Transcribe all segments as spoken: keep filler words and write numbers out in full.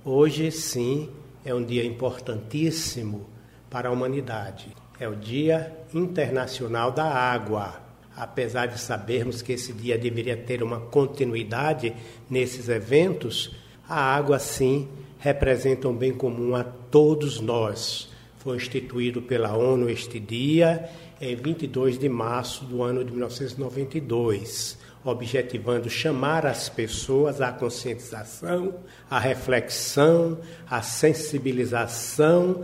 Hoje, sim, é um dia importantíssimo para a humanidade. É o Dia Internacional da Água. Apesar de sabermos que esse dia deveria ter uma continuidade nesses eventos, a água, sim, representa um bem comum a todos nós. Foi instituído pela ONU este dia em vinte e dois de março do ano de mil novecentos e noventa e dois, objetivando chamar as pessoas à conscientização, à reflexão, à sensibilização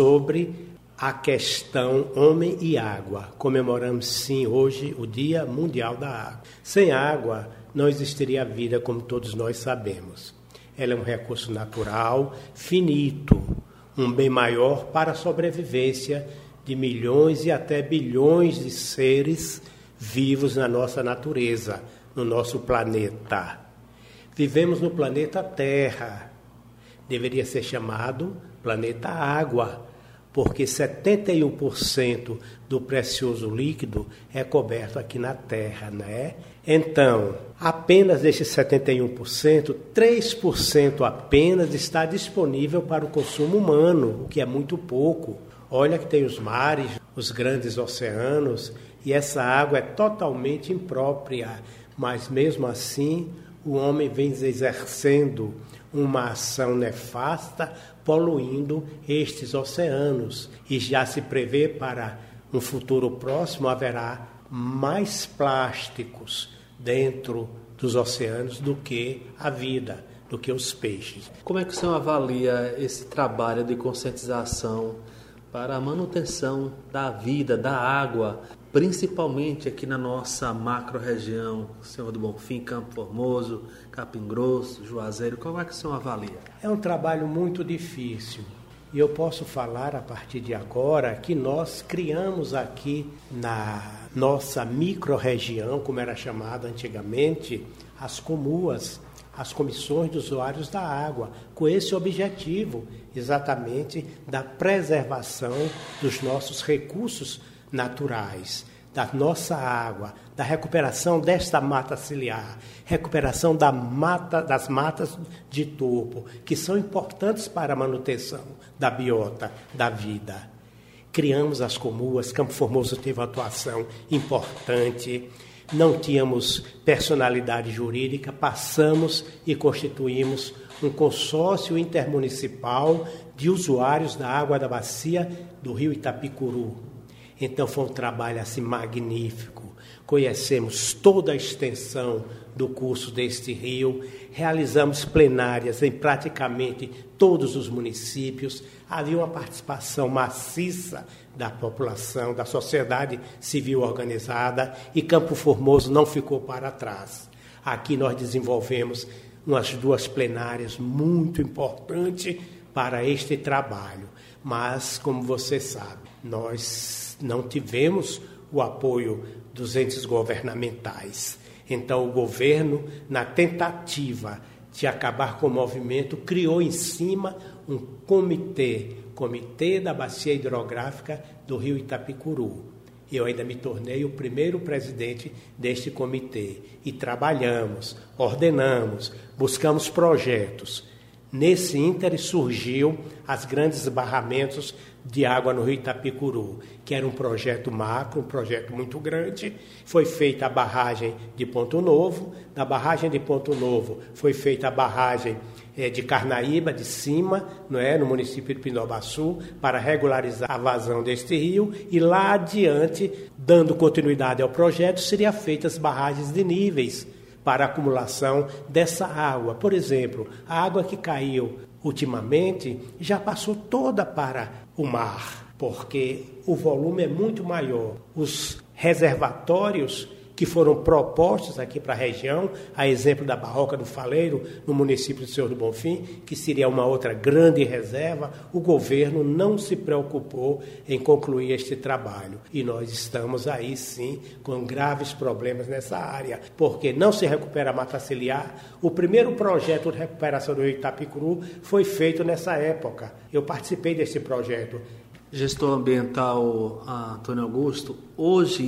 sobre a questão homem e água. Comemoramos, sim, hoje o Dia Mundial da Água. Sem água não existiria vida, como todos nós sabemos. Ela é um recurso natural, finito, um bem maior para a sobrevivência de milhões e até bilhões de seres vivos na nossa natureza, no nosso planeta. Vivemos no planeta Terra. Deveria ser chamado planeta Água, porque setenta e um por cento do precioso líquido é coberto aqui na Terra, né? Então, apenas desses setenta e um por cento, três por cento apenas está disponível para o consumo humano, o que é muito pouco. Olha que tem os mares, os grandes oceanos, e essa água é totalmente imprópria, mas mesmo assim o homem vem exercendo uma ação nefasta, poluindo estes oceanos. E já se prevê para um futuro próximo haverá mais plásticos dentro dos oceanos do que a vida, do que os peixes. Como é que o senhor avalia esse trabalho de conscientização para a manutenção da vida, da água, principalmente aqui na nossa macro-região, Senhor do Bonfim, Campo Formoso, Capim Grosso, Juazeiro? Como é que o senhor avalia? É um trabalho muito difícil. E eu posso falar a partir de agora que nós criamos aqui na nossa micro-região, como era chamada antigamente, as COMUAS, as Comissões de Usuários da Água, com esse objetivo exatamente da preservação dos nossos recursos naturais, da nossa água, da recuperação desta mata ciliar, recuperação da mata, das matas de topo, que são importantes para a manutenção da biota, da vida. Criamos as COMUAS, Campo Formoso teve uma atuação importante, não tínhamos personalidade jurídica, passamos e constituímos um consórcio intermunicipal de usuários da água da bacia do rio Itapicuru. Então foi um trabalho assim magnífico. Conhecemos toda a extensão do curso deste rio, realizamos plenárias em praticamente todos os municípios. Havia uma participação maciça da população, da sociedade civil organizada, e Campo Formoso não ficou para trás. Aqui nós desenvolvemos umas duas plenárias muito importantes para este trabalho. Mas, como você sabe, nós não tivemos o apoio dos entes governamentais. Então, o governo, na tentativa de acabar com o movimento, criou em cima um comitê, Comitê da Bacia Hidrográfica do Rio Itapicuru. Eu ainda me tornei o primeiro presidente deste comitê. E trabalhamos, ordenamos, buscamos projetos. Nesse íntere surgiu as grandes barramentos de água no Rio Itapicuru, que era um projeto macro, um projeto muito grande. Foi feita a barragem de Ponto Novo, da barragem de Ponto Novo foi feita a barragem eh, de Carnaíba, de cima, não é, no município de Pindobaçu, para regularizar a vazão deste rio, e lá adiante, dando continuidade ao projeto, seriam feitas barragens de níveis para a acumulação dessa água. Por exemplo, a água que caiu ultimamente já passou toda para o mar, porque o volume é muito maior. Os reservatórios que foram propostos aqui para a região, a exemplo da Barroca do Faleiro, no município de Senhor do Bonfim, que seria uma outra grande reserva, o governo não se preocupou em concluir este trabalho. E nós estamos aí, sim, com graves problemas nessa área, porque não se recupera a mata ciliar. O primeiro projeto de recuperação do Rio Itapicuru foi feito nessa época. Eu participei desse projeto. Gestor ambiental Antônio Augusto, hoje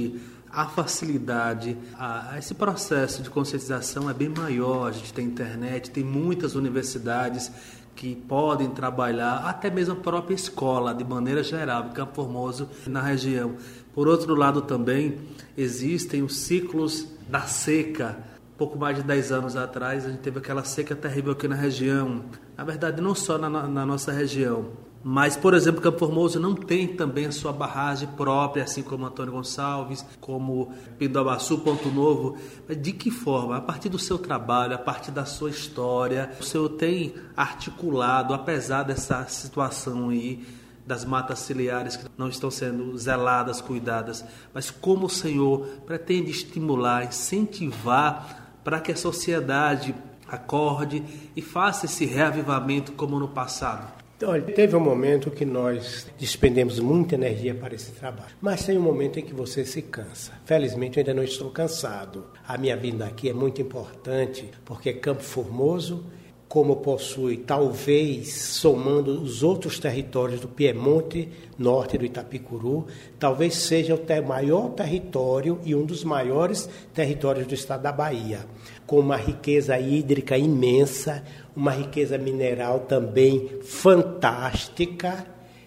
a facilidade, a, a esse processo de conscientização é bem maior. A gente tem internet, tem muitas universidades que podem trabalhar, até mesmo a própria escola, de maneira geral, em Campo Formoso, na região. Por outro lado também, existem os ciclos da seca. Pouco mais de dez anos atrás, a gente teve aquela seca terrível aqui na região. Na verdade, não só na, na nossa região, mas, por exemplo, Campo Formoso não tem também a sua barragem própria, assim como Antônio Gonçalves, como Pindobaçu, Ponto Novo. Mas de que forma? A partir do seu trabalho, a partir da sua história, o senhor tem articulado, apesar dessa situação aí, das matas ciliares que não estão sendo zeladas, cuidadas, mas como o senhor pretende estimular, incentivar para que a sociedade acorde e faça esse reavivamento como no passado? Olha, teve um momento que nós despendemos muita energia para esse trabalho, mas tem um momento em que você se cansa. Felizmente eu ainda não estou cansado. A minha vinda aqui é muito importante, porque Campo Formoso, como possui, talvez, somando os outros territórios do Piemonte, norte do Itapicuru, talvez seja o maior território e um dos maiores territórios do estado da Bahia, com uma riqueza hídrica imensa, uma riqueza mineral também fantástica.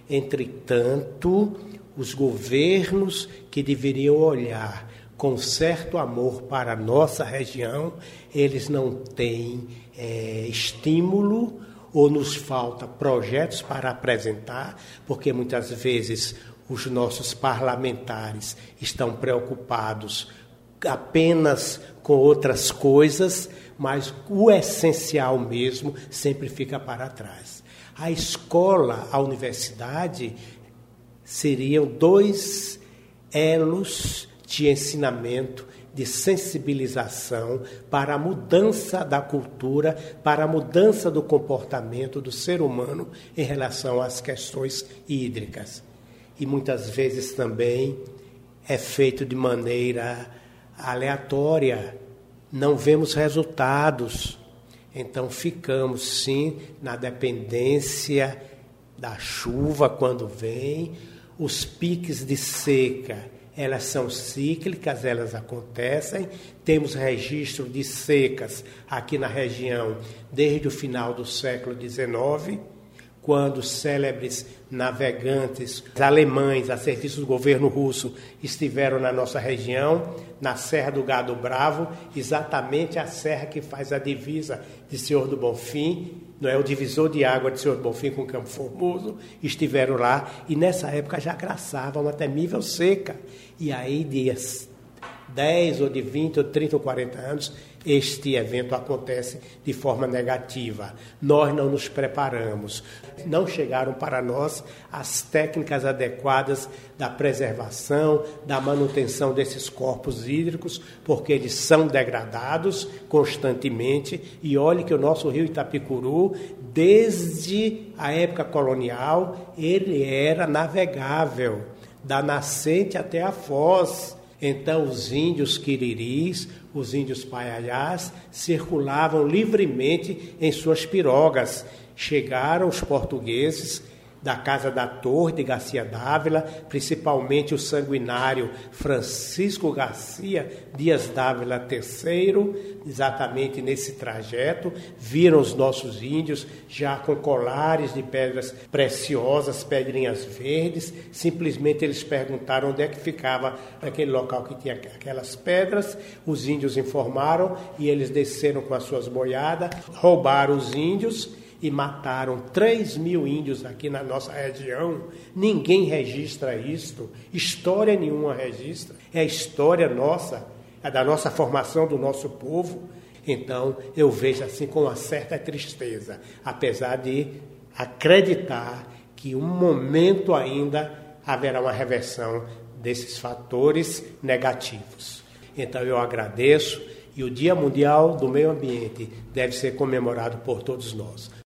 Entretanto, os governos que deveriam olhar com certo amor para a nossa região, eles não têm é, estímulo ou nos falta projetos para apresentar, porque muitas vezes os nossos parlamentares estão preocupados apenas com outras coisas, mas o essencial mesmo sempre fica para trás. A escola, a universidade, seriam dois elos de ensinamento, de sensibilização para a mudança da cultura, para a mudança do comportamento do ser humano em relação às questões hídricas. E muitas vezes também é feito de maneira aleatória, não vemos resultados, então ficamos sim na dependência da chuva quando vem, os piques de seca. Elas são cíclicas, elas acontecem. Temos registro de secas aqui na região desde o final do século dezenove, quando célebres navegantes alemães a serviço do governo russo estiveram na nossa região, na Serra do Gado Bravo, exatamente a serra que faz a divisa de Senhor do Bonfim, não é o divisor de água de Senhor do Bonfim com Campo Formoso, estiveram lá e nessa época já graçava uma temível seca. E aí, de dez ou de vinte ou trinta ou quarenta anos, este evento acontece de forma negativa. Nós não nos preparamos. Não chegaram para nós as técnicas adequadas da preservação, da manutenção desses corpos hídricos, porque eles são degradados constantemente. E olhe que o nosso rio Itapicuru, desde a época colonial, ele era navegável, da nascente até a foz. Então, os índios quiriris, os índios paiaiás, circulavam livremente em suas pirogas. Chegaram os portugueses da Casa da Torre de Garcia Dávila, principalmente o sanguinário Francisco Garcia Dias Dávila terceiro, exatamente nesse trajeto, viram os nossos índios já com colares de pedras preciosas, pedrinhas verdes. Simplesmente eles perguntaram onde é que ficava aquele local que tinha aquelas pedras. Os índios informaram e eles desceram com as suas boiadas, roubaram os índios e mataram três mil índios aqui na nossa região. Ninguém registra isto, história nenhuma registra. É a história nossa, é da nossa formação do nosso povo. Então, eu vejo assim com uma certa tristeza, apesar de acreditar que um momento ainda haverá uma reversão desses fatores negativos. Então, eu agradeço, e o Dia Mundial do Meio Ambiente deve ser comemorado por todos nós.